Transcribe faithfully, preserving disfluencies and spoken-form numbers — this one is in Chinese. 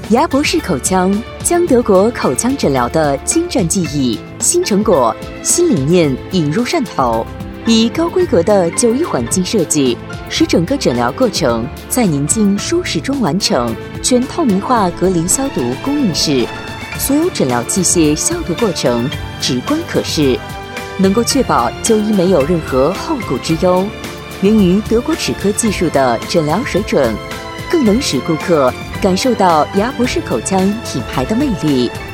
牙博士口腔将德国口腔诊疗的精湛技艺、新成果、新理念引入汕头，以高规格的就医环境设计，使整个诊疗过程在宁静舒适中完成。全透明化隔离消毒供应室，所有诊疗器械消毒过程直观可视，能够确保就医没有任何后顾之忧。源于德国齿科技术的诊疗水准，更能使顾客感受到牙博士口腔品牌的魅力。